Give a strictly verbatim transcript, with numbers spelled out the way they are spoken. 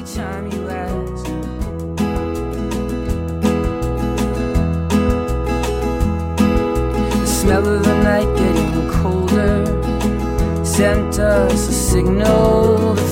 every time you ask. The smell of the night getting colder sent us a signal.